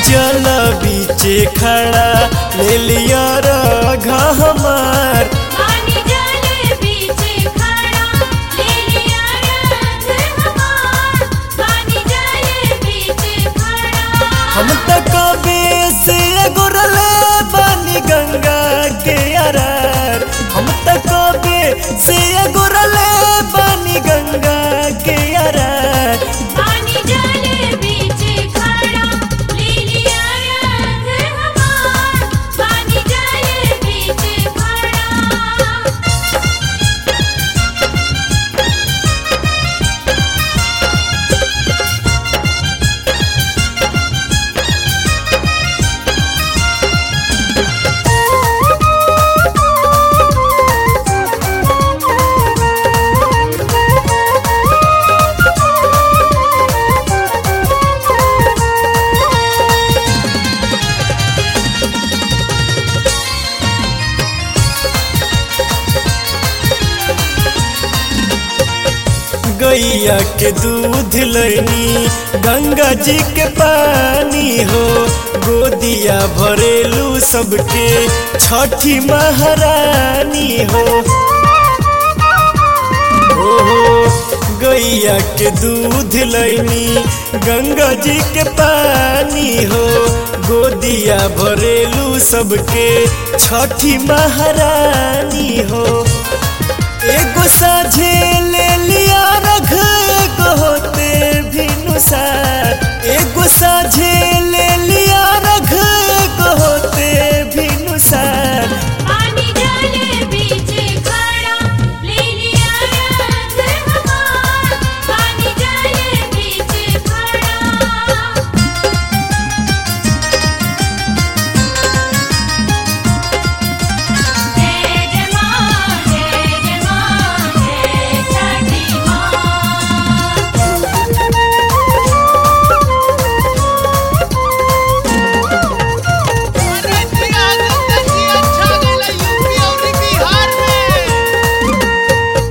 जल बीचे खड़ा ले लिया राघ हमार। पानी जल बीचे खड़ा ले लिया राघ हमार। पानी जल बीचे खड़ा हम त कबे से गुरले बानी गंगा के अरार। हम त कबे से गुरले बानी गंगा के अरार। पानी जल बीचे खड़ा ले लिया राघ हमार। पानी जल बीचे खड़ा गैया के दूध लैनी गंगा जी के पानी हो। गोदिया भरेलू सबके छठी महारानी हो। गैया के दूध लैनी गंगा जी के पानी हो। गोदिया भरेलू सबके छठी महारानी हो। एगो साझे ले लिया रघ एगो होते भी नुसार। एगो साझे ले लिया रघ एगो होते भी नुसार। पानी जल बीचे खड़ा ले लिया राघ हमार। पानी जल बीचे खड़ा जय जय मां जय छठी अरे प्रिया गंगा जी अच्छा गेला यूपी और बिहार में।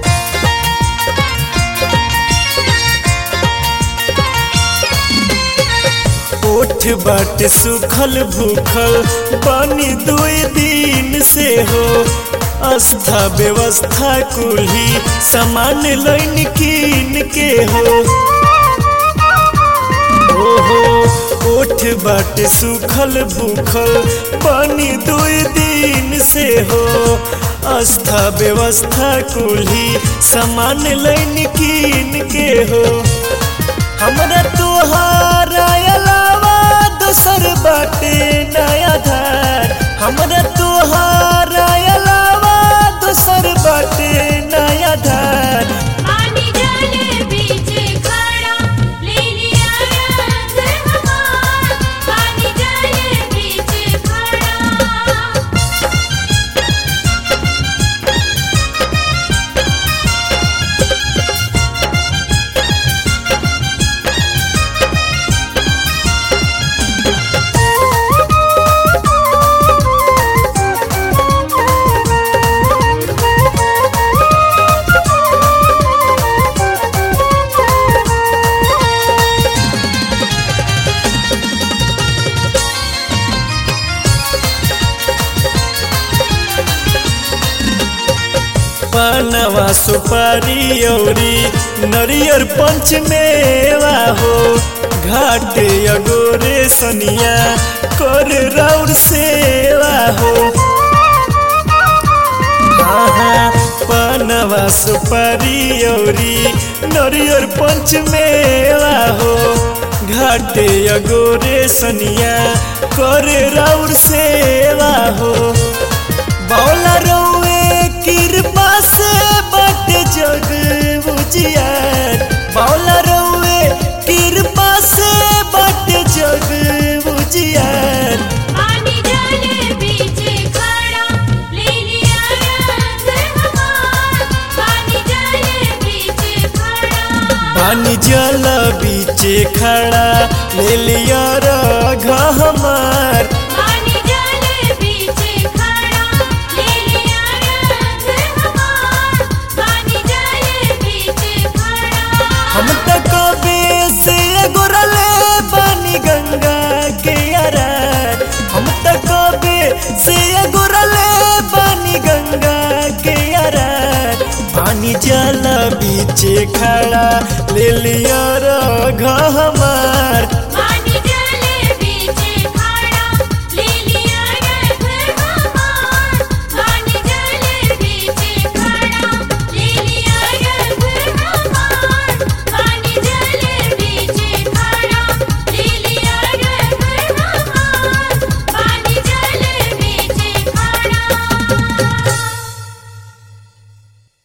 ओठ बाट सुखल भूखल पानी दुई दिन से हो। आस्था व्यवस्था कुल्ही सामान लैन कीन के हो। ओहो ओठ बाट सुखल भूखल पानी दुई दिन से हो। आस्था व्यवस्था कुल्ही सामान लैन कीन के हो। हमरा तोहारा अलावा दोसर बाटे नया धार। हमरा तोहारा अलावा दोसर बाटे नया धार। पानी जल बीचे खड़ा ले लिया राघ हमार। पानी जल बीचे खड़ा पानवा सुपारी औरी नरियर पंच मेवा हो। घाट अगोरे सनिया कर राउर सेवा हो। पानवा सुपारी औरी नरियर पंच मेवा हो। घाट अगोरे सनिया कर राउर सेवा हो। बौला रउए कृपा से बट जग बुझियार। बौला रउए कृपा से बट जग बुझियार। पानी जल बीचे खड़ा ले लिया राघ हमार। पानी जल बीचे खड़ा पानी जल बीचे खड़ा ले लिया राघ हमार। पानी जल बीचे खड़ा ले लिया राघ हमार। पानी जल बीचे खड़ा हम त कबे से गुरले बानी गंगा के बीचे खड़ा ले लिया रघ हमार